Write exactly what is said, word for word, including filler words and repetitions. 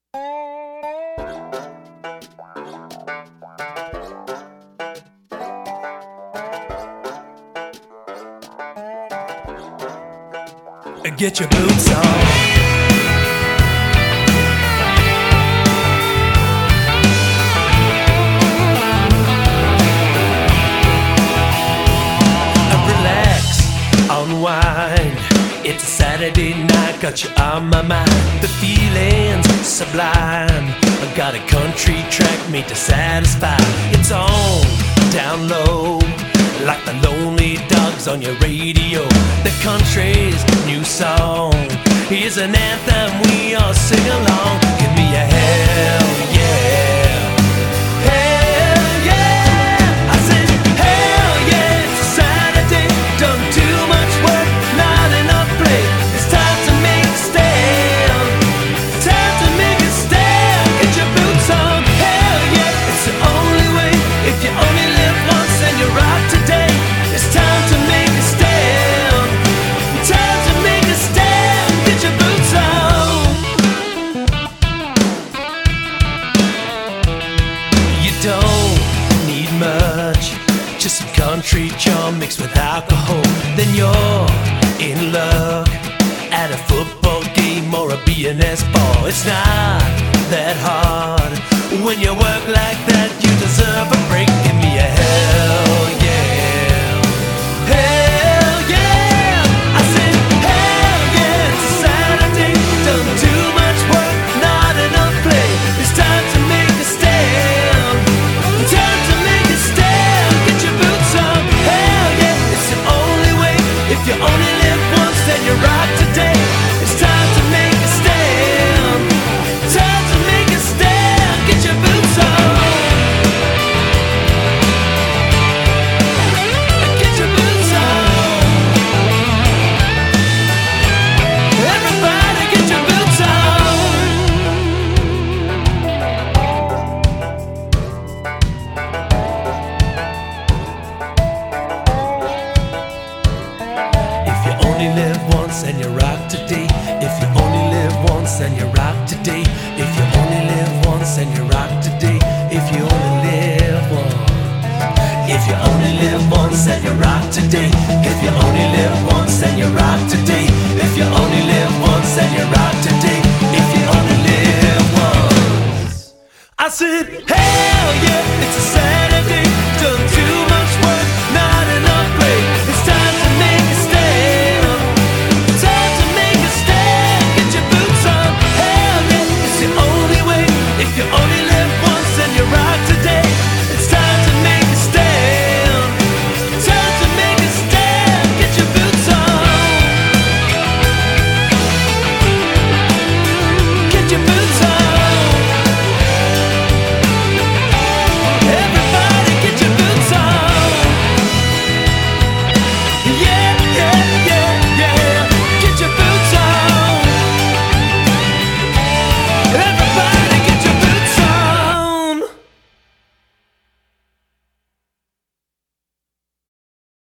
Get your boots on. Relax, unwind. It's a Saturday night, got you on my mind. The feeling's sublime. I got a country track made to satisfy. It's on, down low, like the Lonely Dogs on your radio. The country's new song is an anthem we all sing along. Give me a hell yeah, hell yeah. I said hell yeah, it's a Saturday, done too much work, not enough play. It's time to make a stand, time to make a stand. Get your boots on, hell yeah, it's the only way. If you only live once and you rock today, it's time to make a stand, time to make a stand. Get your boots on. You don't need much, just some country charm mixed with alcohol. Then you're in luck at a football game or a B and S ball. It's not that hard. When you work like that, you deserve a break. Give me a hell yeah, hell yeah. I said hell yeah, it's a Saturday, done too much work, not enough play. It's time to make a stand, time to make a stand. Get your boots on, hell yeah, it's the only way. If you only live once, then you rock today. It's time to make a stand, time to make a stand. Get your boots on. Get your boots on. Everybody get your boots on. If you only live once and you rock today. If you only live once and you rock today. If you only live once and you rock today. If you only live once. If you only live once and you rock today. If you only live once and you rock today. If you only live once and you rock today. If you only live once. I said, hell yeah, it's a Saturday, done too